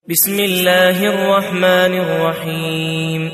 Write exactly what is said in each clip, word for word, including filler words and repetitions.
بسم الله الرحمن الرحيم.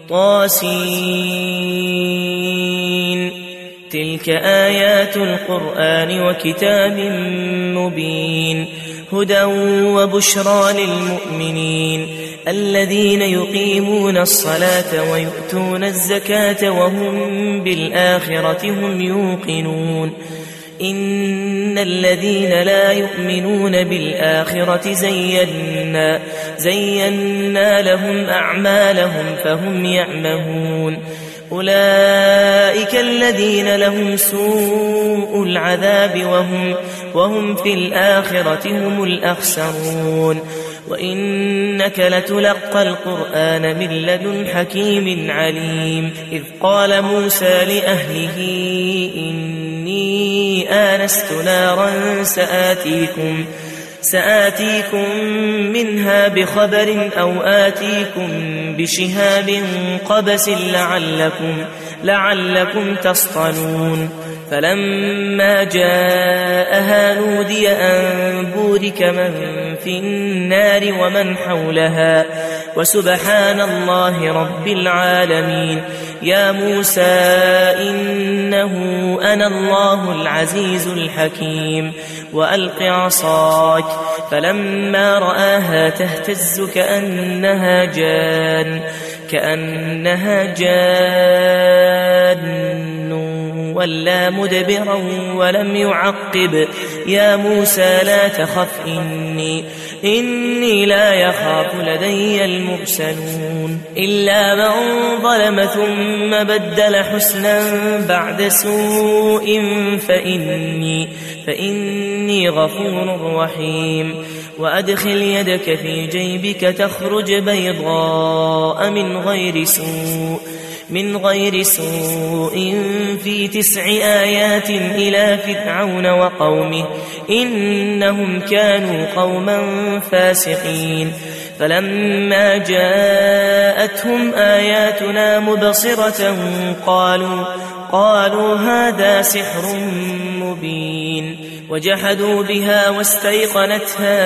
طاسين. تلك آيات القرآن وكتاب مبين، هدى وبشرى للمؤمنين الذين يقيمون الصلاة ويؤتون الزكاة وهم بالآخرة هم يوقنون. إن الذين لا يؤمنون بالآخرة زينا زينا لهم أعمالهم فهم يعمهون. أولئك الذين لهم سوء العذاب وهم, وهم في الآخرة هم الأخسرون. وإنك لتلقى القرآن من لدن حكيم عليم. إذ قال موسى لأهله إني آنست نارا سآتيكم سآتيكم منها بخبر أو آتيكم بشهاب قبس لعلكم, لعلكم تصطلون. فلما جاءها نودي أن بورك من في النار ومن حولها وسبحان الله رب العالمين. يا موسى إنه أنا الله العزيز الحكيم. وألق عصاك. فلما رآها تهتز كأنها جان كأنها جان ولا مدبرا ولم يعقب. يا موسى لا تخف إني إني لا يخاف لدي المرسلون. إلا من ظلم ثم بدل حسنا بعد سوء فإني, فإني غفور رحيم. وأدخل يدك في جيبك تخرج بيضاء من غير سوء من غير سوء في تسع آيات إلى فرعون وقومه إنهم كانوا قوما فاسقين. فلما جاءتهم آياتنا مبصرة قالوا قالوا هذا سحر مبين. وجحدوا بها واستيقنتها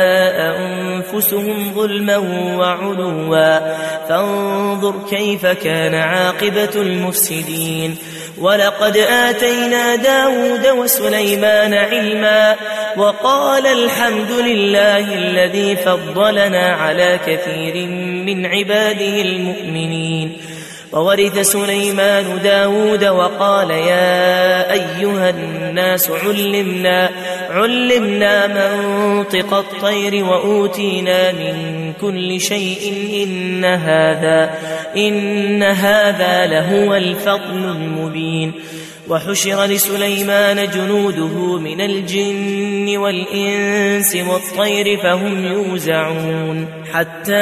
أنفسهم ظلما وعلوا فانظر كيف كان عاقبة المفسدين. ولقد آتينا داود وسليمان علما وقال الحمد لله الذي فضلنا على كثير من عباده المؤمنين. وورث سليمان داود وقال يا أيها الناس علمنا, علمنا منطق الطير وأوتينا من كل شيء إن هذا, إن هذا لهو الفضل المبين. وحشر لسليمان جنوده من الجن والإنس والطير فهم يوزعون. حتى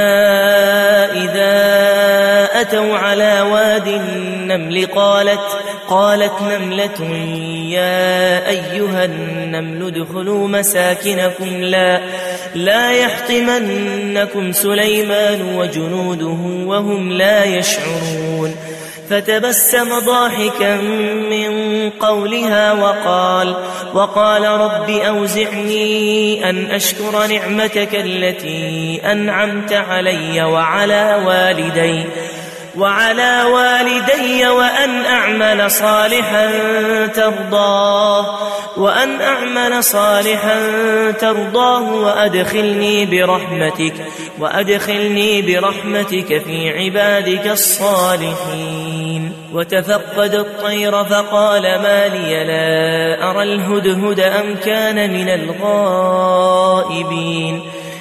إذا أتوا على واد النمل قالت, قالت نملة يا أيها النمل ادخلوا مساكنكم لا, لا يحطمنكم سليمان وجنوده وهم لا يشعرون. فتبسم ضاحكا من قولها وقال, وقال رب أوزعني أن أشكر نعمتك التي أنعمت علي وعلى والدي وعلى والدي وأن أعمل صالحا ترضاه وأن أعمل صالحا ترضاه وأدخلني برحمتك وأدخلني برحمتك في عبادك الصالحين. وتفقد الطير فقال ما لي لا أرى الهدهد أم كان من الغائبين.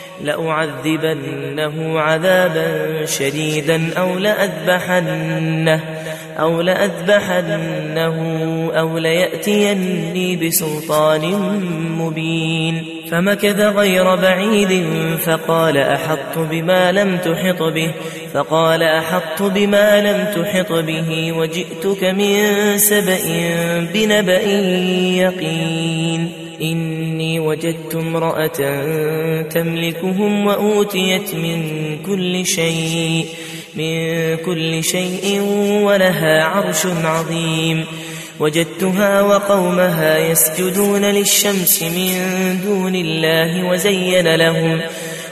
لأعذبنه عذابا شديدا أو لأذبحنه أو لأذبحنه أو ليأتيني بسلطان مبين. فمكث غير بعيد فقال أحطت بما لم تحط به فقال أحطت بما لم تحط به وجئتك من سبأ بنبأ يقين. إني وجدت امرأة تملكهم وأوتيت من كل شيء من كل شيء ولها عرش عظيم. وجدتها وقومها يسجدون للشمس من دون الله وزين لهم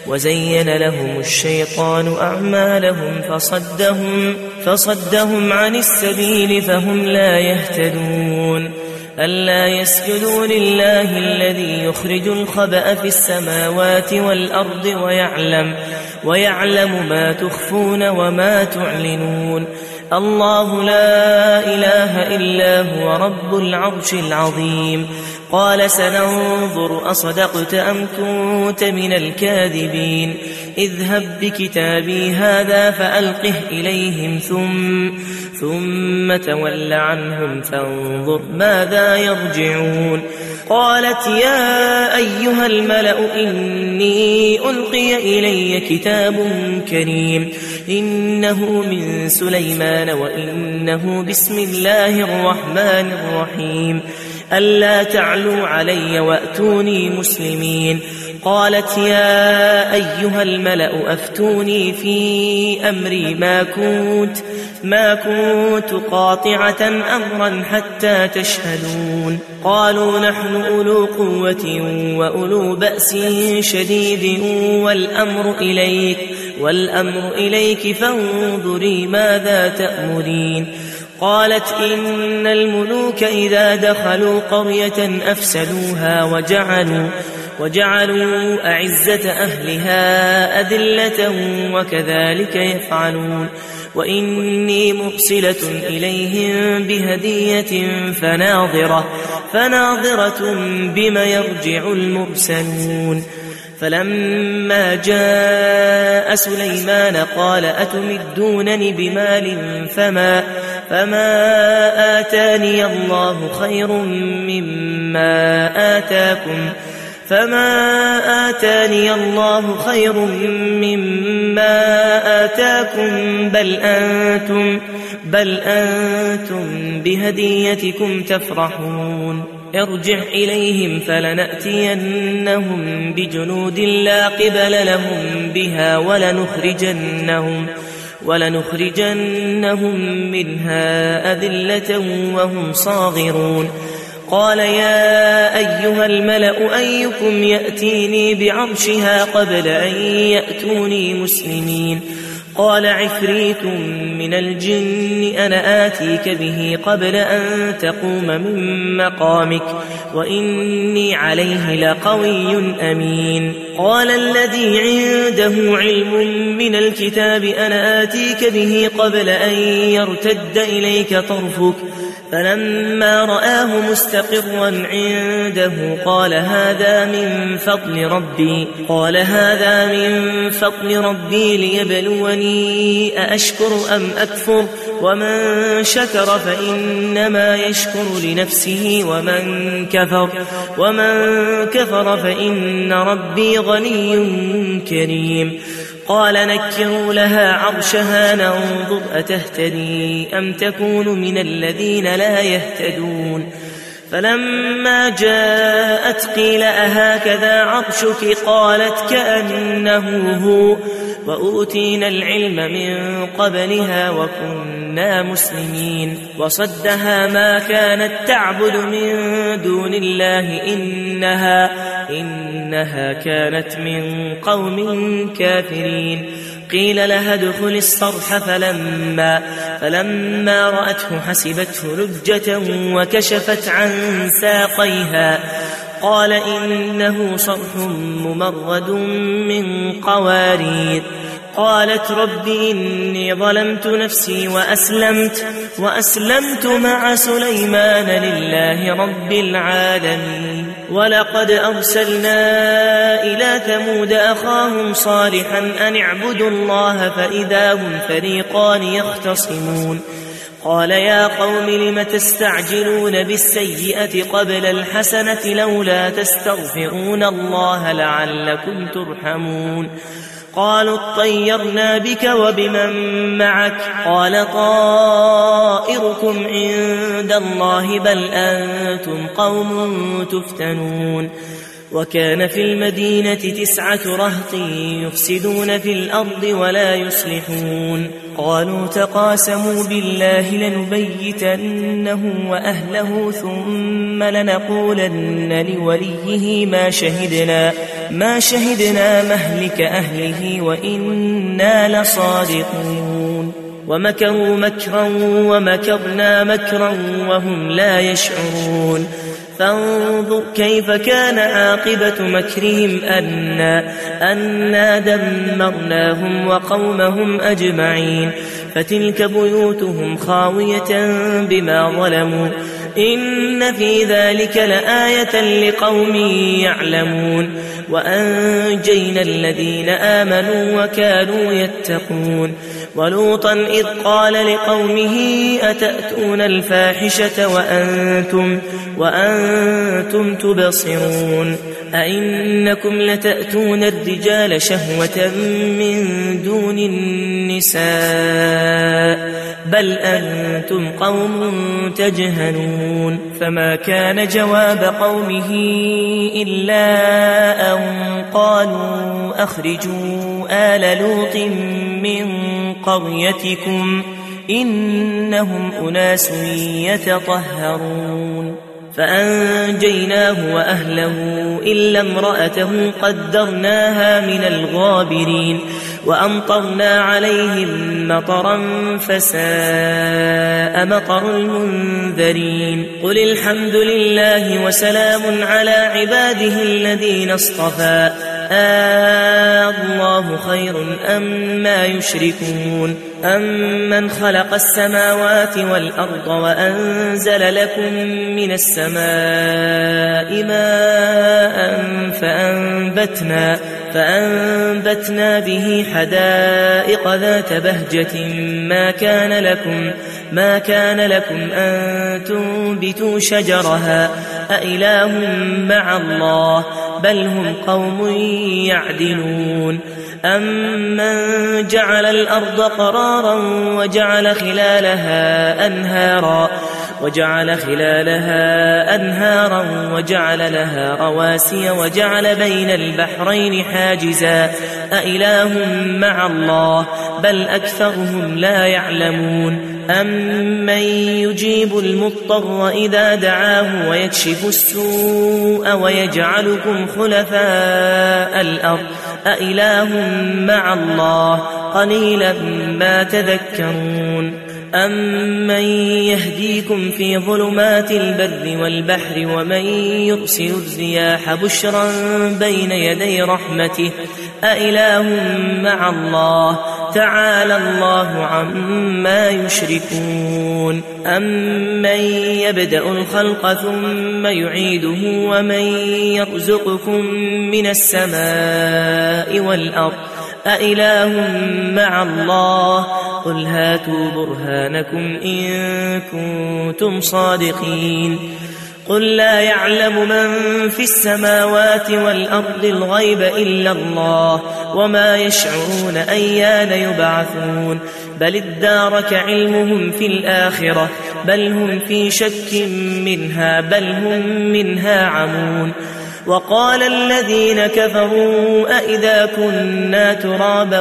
وزين لهم الشيطان أعمالهم فصدهم, فصدهم عن السبيل فهم لا يهتدون ألا يسجدوا لله الذي يخرج الخبأ في السماوات والأرض ويعلم, ويعلم ما تخفون وما تعلنون الله لا إله إلا هو رب العرش العظيم قال سننظر أصدقت أم كنت من الكاذبين اذهب بكتابي هذا فألقه إليهم ثم, ثم تول عنهم فانظر ماذا يرجعون قالت يا أيها الملأ إني ألقي إلي كتاب كريم إنه من سليمان وإنه بسم الله الرحمن الرحيم ألا تعلوا علي وأتوني مسلمين قالت يا أيها الملأ أفتوني في أمري ما كنت, ما كنت قاطعة أمرا حتى تشهدون قالوا نحن أولو قوة وأولو بأس شديد والأمر إليك, والأمر إليك فانظري ماذا تأمرين قالت إن الملوك إذا دخلوا قرية أفسدوها وجعلوا, وجعلوا أعزة أهلها أذلة وكذلك يفعلون وإني مرسلة إليهم بهدية فناظرة, فناظرة بما يرجع المرسلون فلما جاء سليمان قال أتمدونني بمال فما, فما آتاني الله خير مما آتاكم فما آتاني الله خير مما آتاكم بل أنتم, بل أنتم بهديتكم تفرحون ارجع إليهم فلنأتينهم بجنود لا قبل لهم بها ولنخرجنهم, ولنخرجنهم منها أذلة وهم صاغرون قال يا أيها الملأ أيكم يأتيني بعرشها قبل أن يأتوني مسلمين قال عفريت من الجن أنا آتيك به قبل أن تقوم من مقامك وإني عليه لقوي أمين قال الذي عنده علم من الكتاب أنا آتيك به قبل أن يرتد إليك طرفك فلما رآه مستقرا عنده قال هذا من فضل ربي, قال هذا من فضل ربي ليبلوني أأشكر أم أكفر ومن شكر فإنما يشكر لنفسه ومن كفر, ومن كفر فإن ربي غني كريم قال نكروا لها عرشها ننظر أتهتدي أم تكون من الذين لا يهتدون فلما جاءت قيل أهكذا عرشك قالت كأنه هو وأوتينا العلم من قبلها وكنا مسلمين وصدها ما كانت تعبد من دون الله إنها, إنها كانت من قوم كافرين قيل لها ادخل الصرح فلما, فلما رأته حسبته لجة وكشفت عن ساقيها قال إنه صرح ممرد من قوارير قالت رب إني ظلمت نفسي وأسلمت, وأسلمت مع سليمان لله رب العالمين ولقد أرسلنا إلى ثمود أخاهم صالحا أن اعبدوا الله فإذا هم فريقان يختصمون قال يا قوم لم تستعجلون بالسيئة قبل الحسنة لولا تستغفرون الله لعلكم ترحمون قالوا اطيرنا بك وبمن معك قال طائركم عند الله بل أنتم قوم تفتنون وكان في المدينة تسعة رهط يفسدون في الأرض ولا يصلحون قالوا تقاسموا بالله لنبيتنه وأهله ثم لنقولن لوليه ما شهدنا ما شهدنا مهلك أهله وإنا لصادقون ومكروا مكرا ومكرنا مكرا وهم لا يشعرون فانظر كيف كان عاقبة مكرهم أنا, أنا دمرناهم وقومهم أجمعين فتلك بيوتهم خاوية بما ظلموا إن في ذلك لآية لقوم يعلمون وأنجينا الذين آمنوا وكانوا يتقون ولوطا إذ قال لقومه أتأتون الفاحشة وأنتم, وأنتم تبصرون أئنكم لتأتون الرجال شهوة من دون النساء بل أنتم قوم تجهلون فما كان جواب قومه إلا أن قالوا أخرجوا آل لوط من قريتكم إنهم أناس يتطهرون فأنجيناه وأهله إلا امرأته قدرناها من الغابرين وأمطرنا عليهم مطرا فساء مطر المنذرين قل الحمد لله وسلام على عباده الذين اصطفى آه الله خير أما يشركون أمن خلق السماوات والأرض وأنزل لكم من السماء ماء فأنبتنا, فأنبتنا به حدائق ذات بهجة ما كان لكم, ما كان لكم أن تنبتوا شجرها أإله مع الله بل هم قوم يعدلون أمن جعل الأرض قرارا وجعل خلالها أنهارا وجعل خلالها أنهارا وجعل لها رواسي وجعل بين البحرين حاجزا أإله مع الله بل أكثرهم لا يعلمون أمن يجيب المضطر إذا دعاه ويكشف السوء ويجعلكم خلفاء الأرض أإله مع الله قليلا ما تذكرون أمن يهديكم في ظلمات البر والبحر ومن يرسل الرياح بشرا بين يدي رحمته أإله مع الله تعالى الله عما يشركون أمن يبدأ الخلق ثم يعيده ومن يرزقكم من السماء والأرض أإله مع الله قل هاتوا برهانكم إن كنتم صادقين قل لا يعلم من في السماوات والأرض الغيب إلا الله وما يشعرون أيان يبعثون بل ادارك علمهم في الآخرة بل هم في شك منها بل هم منها عمون وقال الذين كفروا أئذا كنا ترابا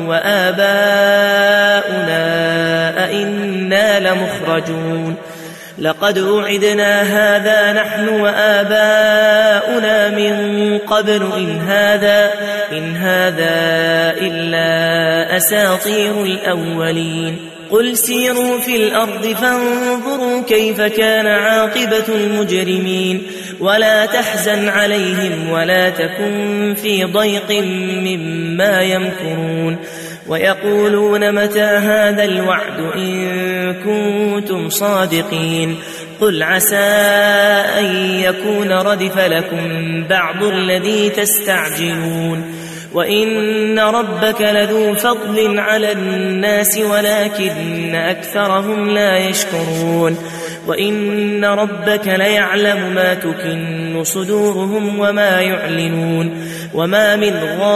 وآباؤنا أئنا لمخرجون لقد وعدنا هذا نحن وآباؤنا من قبل إن هذا, إن هذا إلا أساطير الأولين قل سيروا في الأرض فانظروا كيف كان عاقبة المجرمين ولا تحزن عليهم ولا تكن في ضيق مما يمكرون ويقولون متى هذا الوعد إن كنتم صادقين قل عسى أن يكون ردف لكم بعض الذي تستعجلون وإن ربك لذو فضل على الناس ولكن أكثرهم لا يشكرون وإن ربك ليعلم ما تكن صدورهم وما يعلنون وما من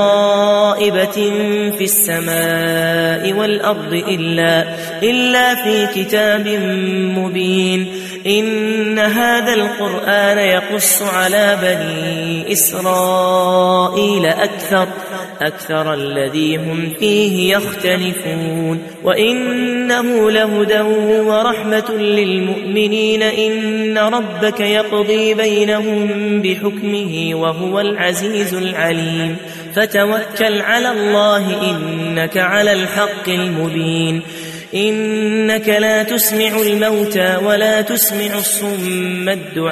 غائبة في السماء والأرض إلا, إلا في كتاب مبين إن هذا القرآن يقص على بني إسرائيل أكثر, أكثر الذي هم فيه يختلفون وإنه لهدى ورحمة للمؤمنين إن ربك يقضي بينهم بحكمه وهو العزيز العليم فتوكل على الله إنك على الحق المبين إنك لا تسمع الموتى ولا تسمع الصم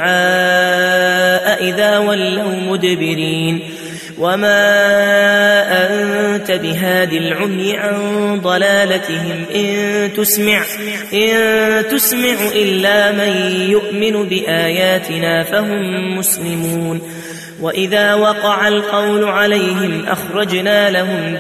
الدعاء إذا ولوا مدبرين وما أنت بهاد العمي عن ضلالتهم إن تسمع, إن تسمع إلا من يؤمن بآياتنا فهم مسلمون وإذا وقع القول عليهم أخرجنا لهم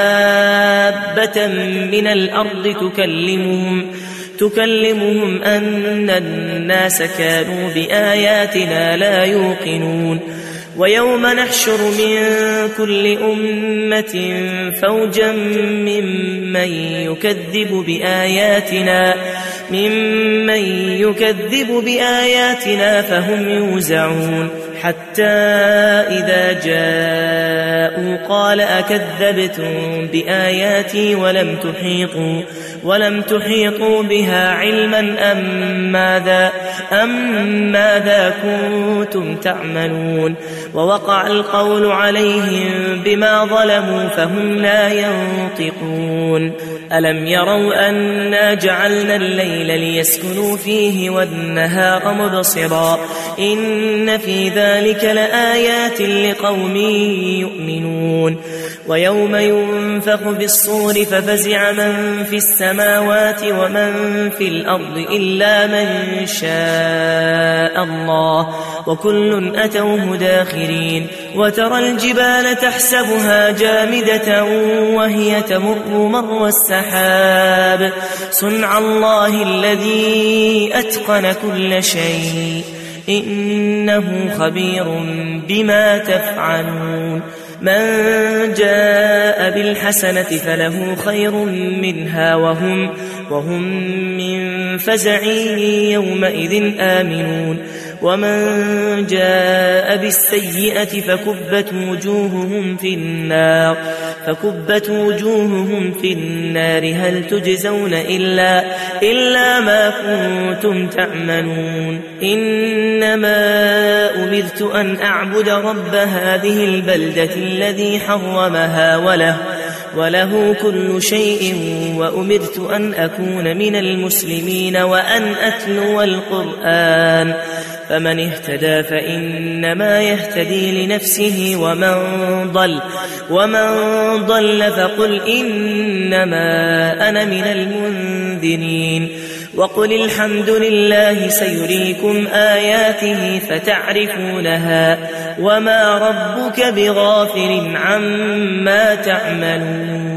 دابة من الأرض تكلمهم, تكلمهم أن الناس كانوا بآياتنا لا يوقنون ويوم نحشر من كل أمة فوجا ممن يكذب بآياتنا ممن يكذب بآياتنا فهم يوزعون حتى إذا جاءوا قال أكذبتم بآياتي ولم تحيطوا, ولم تحيطوا بها علما أم ماذا, أم ماذا كنتم تعملون ووقع القول عليهم بما ظلموا فهم لا ينطقون ألم يروا أنا جعلنا الليل ليسكنوا فيه والنهار مبصرا إن في ذلك لآيات لقوم يؤمنون ويوم ينفخ بالصور ففزع من في السماوات ومن في الأرض إلا من شاء الله وكل أتوه داخرين وترى الجبال تحسبها جامدة وهي تمر مر السحاب صنع الله الذي أتقن كل شيء إنه خبير بما تفعلون من جاء بالحسنة فله خير منها وهم, وهم من فزع يومئذ آمنون ومن جاء بالسيئة فكبت وجوههم في النار فكبت وجوههم في النار هل تجزون إلا, إلا ما كنتم تعملون إنما أمرت أن أعبد رب هذه البلدة الذي حرمها وله, وله كل شيء وأمرت أن أكون من المسلمين وأن أتلو القرآن فمن اهتدى فإنما يهتدي لنفسه ومن ضل, ومن ضل فقل إنما أنا من المنذرين وقل الحمد لله سيريكم آياته فتعرفونها وما ربك بغافل عما تعملون